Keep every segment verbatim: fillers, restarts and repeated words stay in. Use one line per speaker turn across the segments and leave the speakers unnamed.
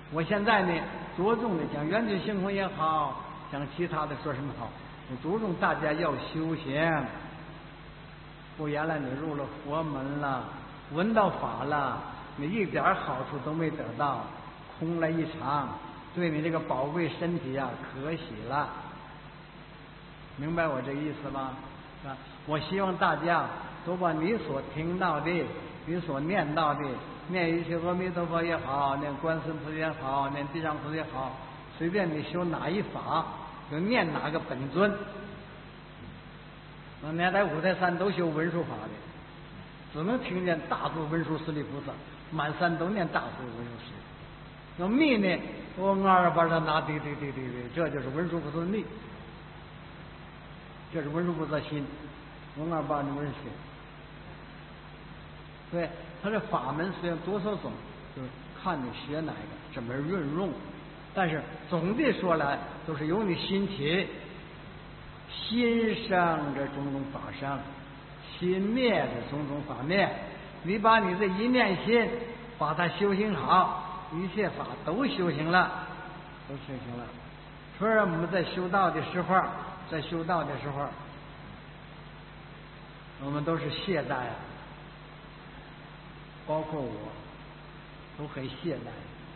我现在呢，着重的讲圆觉性空也好，讲其他的说什么好，我着重大家要修行。不原来你入了佛门了，闻到法了，你一点好处都没得到，空了一场，对你这个宝贵身体啊，可喜了。明白我这个意思吗？啊，我希望大家都把你所听到的，你所念到的，念一些阿弥陀佛也好，念观世音菩萨也好，念地藏菩萨也好，随便你修哪一法，就念哪个本尊。那年在五台山都修文殊法的，只能听见大智文殊师利菩萨，满山都念大智文殊师利。那密呢，我二巴的拿对对对对对，这就是文殊菩萨的密，这是文殊菩萨心，我二巴的文殊。对，他这法门虽然多少种，就是看你学哪个，怎么运用。但是总的说来，都是由你心起。心生这种种法生，心灭这种种法灭。你把你这一念心，把它修行好，一切法都修行了，都修行了。所以我们在修道的时候，在修道的时候，我们都是懈怠啊，包括我，都很懈怠。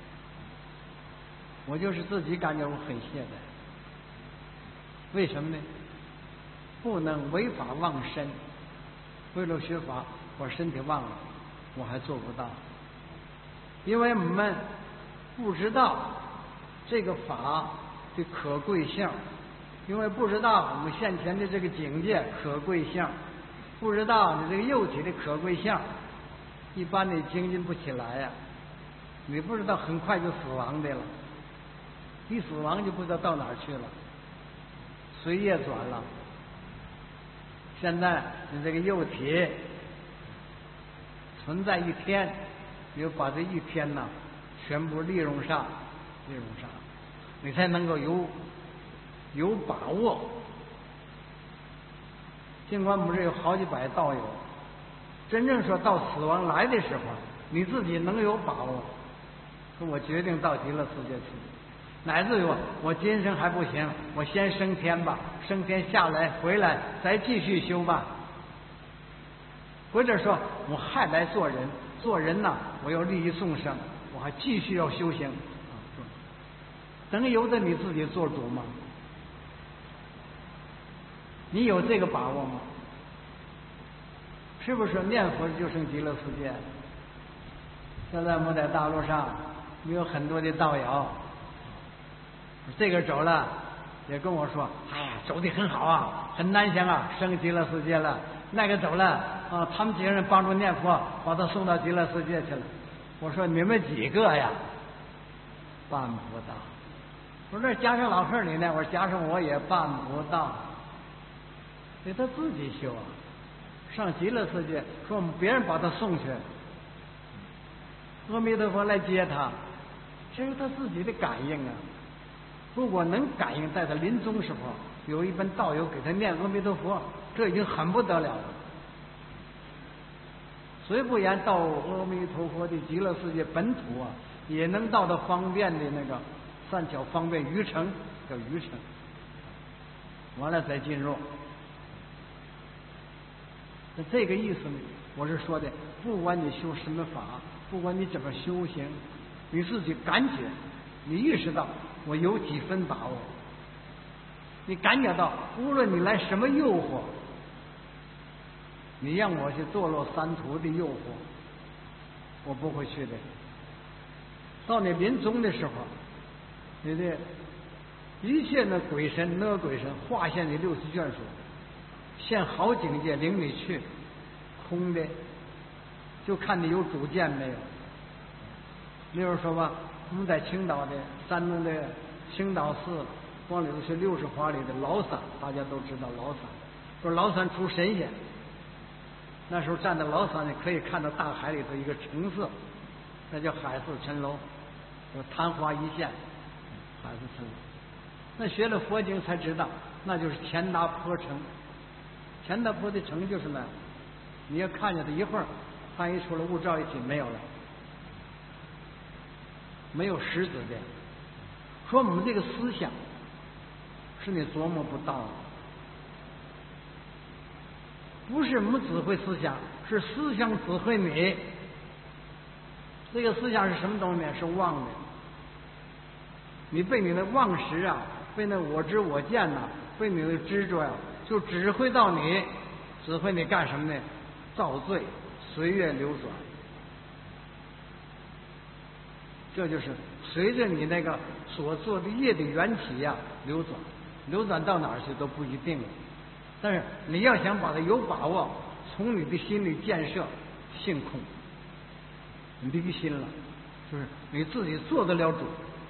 我就是自己感觉我很懈怠，为什么呢？不能违法忘身，为了学法，我身体忘了，我还做不到，因为我们不知道这个法的可贵性，因为不知道我们现前的这个境界可贵性，不知道你这个肉体的可贵性，一般你精进不起来呀、啊，你不知道很快就死亡的了，一死亡就不知道到哪儿去了，随业转了。现在你这个肉体存在一天，你就把这一天呢全部利用上，利用上，你才能够有有把握。尽管我们这有好几百道友，真正说到死亡来的时候，你自己能有把握，说我决定到极乐世界去。乃至于我今生还不行，我先升天吧，升天下来回来再继续修吧。或者说我还来做人，做人呢，我要利益众生，我还继续要修行。能由得你自己做主吗？你有这个把握吗？是不是念佛就升极乐世界？现在我们在大陆上有很多的道友。这个走了，也跟我说：“哎呀，走的很好啊，很难想啊，升极乐世界了。”那个走了啊，他们几个人帮助念佛，把他送到极乐世界去了。我说：“你们几个呀？办不到。”我说：“加上老客你呢？”我说：“加上我也办不到。”得他自己修啊，上极乐世界，说我们别人把他送去，阿弥陀佛来接他，这是他自己的感应啊。如果能感应，在他临终时候有一本道友给他念阿弥陀佛，这已经很不得了了。虽不言到阿弥陀佛的极乐世界本土啊，也能到达方便的那个三巧方便余城，叫余城，完了再进入。那这个意思呢，我是说的，不管你修什么法，不管你怎么修行，你自己感觉，你意识到我有几分把握，你感觉到无论你来什么诱惑，你让我去堕落三途的诱惑，我不会去的。到你临终的时候，你的一切的鬼神那鬼神化现你六十眷属，现好境界领你去，空的，就看你有主见没有。例如说吧，我们在青岛的山东的青岛市往里头是六十华里的崂山，大家都知道崂山，说崂山出神仙，那时候站在崂山呢，可以看到大海里头一个城市，那叫海市蜃楼，有昙花一现，海市蜃楼。那学了佛经才知道，那就是钱达坡城。钱达坡的城就是那，你要看见它一会儿，它一出来雾罩一起没有了。 没有实质的。说我们这个思想是你琢磨不到的，不是我们指挥思想，是思想指挥你。这个思想是什么东西呢？是妄的。你被你的妄识啊，被那我知我见呐、啊，被你的执着呀、啊，就指挥到你，指挥你干什么呢？造罪，随月流转。这就是随着你那个所做的业的缘起呀、啊、流转，流转到哪儿去都不一定了。但是你要想把它有把握，从你的心里建设性空，你离心了，就是你自己做得了主。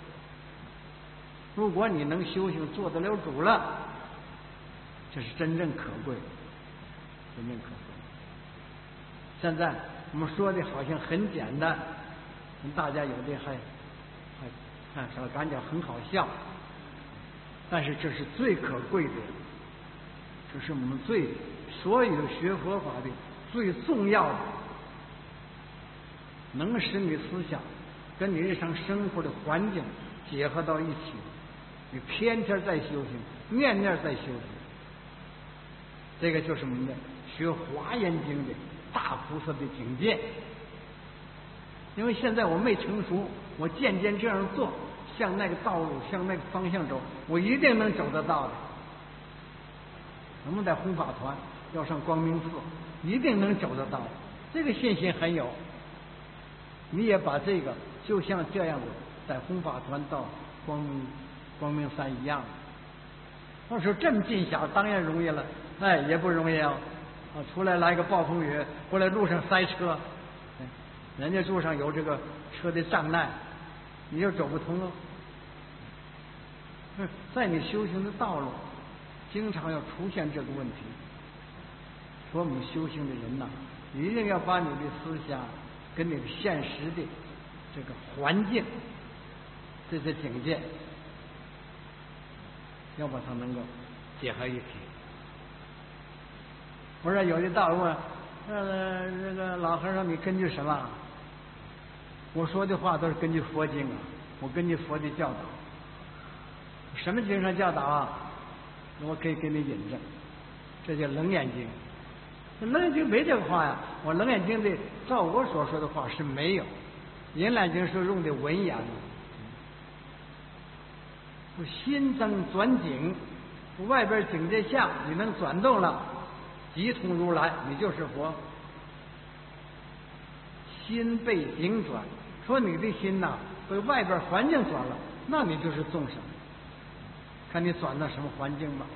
如果你能修行做得了主了，这是真正可贵，真正可贵。现在我们说的好像很简单，大家有的还还看说感觉很好笑，但是这是最可贵的，这是我们最所有学佛法的最重要的，能使你思想跟你日常生活的环境结合到一起。你天天在修行，念念在修行，这个就是我们的学《华严经》的大菩萨的境界。因为现在我没成熟，我渐渐这样做，向那个道路，向那个方向走，我一定能走得到的。我们在弘法团要上光明寺，一定能走得到，这个信心很有。你也把这个就像这样子，在弘法团到光明光明山一样。我说这么近小，当然容易了，哎，也不容易啊！啊，出来来个暴风雨，或者路上塞车，人家路上有这个车的障碍，你就走不通了。在你修行的道路，经常要出现这个问题。说我们修行的人呐、啊，一定要把你的思想跟你的现实的这个环境、这些境界，要把它能够结合一起。我说有的道路啊，呃，这个老和尚，你根据什么？我说的话都是根据佛经啊，我根据佛的教导。什么经上教导啊？我可以给你引证，这叫《楞严经》。《楞严经》没这个话呀，我《楞严经》的照我所说的话是没有，《银兰经》是用的文言。心增转境，外边境界相你能转动了，即通如来，你就是佛。心被境转，说你的心呐、啊、被外边环境转了，那你就是众生，看你转到什么环境吧。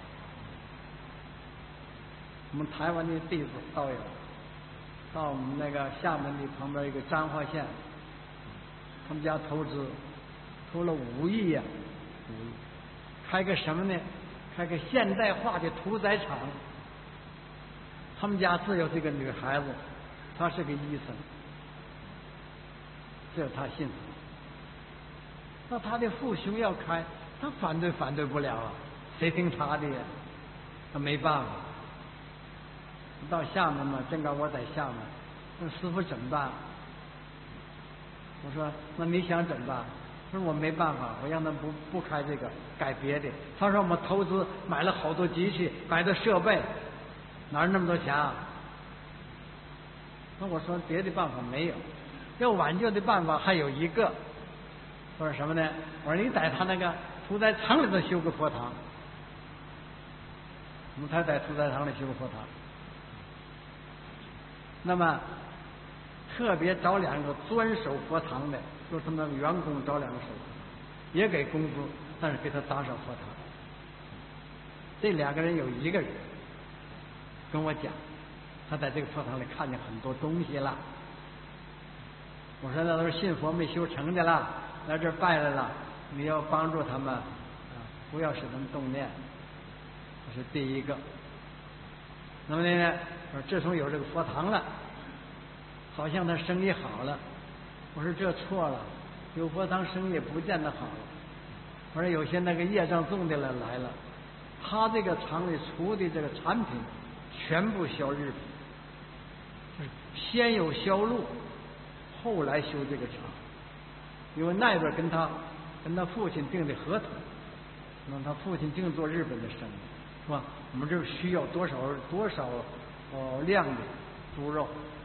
我们台湾的弟子道友到我们那个厦门的旁边一个彰化县，他们家投资投了五亿呀、啊，五亿，开个什么呢？开个现代化的屠宰场。他们家只有这个女孩子，她是个医生，只有她信。那他的父兄要开，他反对反对不了啊，谁听他的呀？他没办法。到厦门嘛，正刚我在厦门，那师傅怎么办？我说那你想怎么办？他说我没办法，我让他不不开这个，改别的。他说我们投资买了好多机器，买的设备，哪有那么多钱啊？那我说别的办法没有，要挽救的办法还有一个。我说什么呢？我说你在他那个屠宰场里头修个佛堂。我们才在屠宰场里修个佛堂。那么特别找两个专守佛堂的，就是他们员工找两个守，也给工资，但是给他打扫佛堂。这两个人有一个人跟我讲，他在这个佛堂里看见很多东西了。我说那都是信佛没修成的了，来这儿拜来了，你要帮助他们啊，不要使他们动念，这是第一个。那么呢，自从有这个佛堂了，好像他生意好了。我说这错了，有佛堂生意不见得好了。我说有些那个业障重的了来了，他这个厂里出的这个产品全部销日本，就是先有销路，后来修这个厂。 因为那边跟他跟他父亲订的合同，那他父亲净做日本的生意，是吧？我们这需要多少多少呃量的猪肉，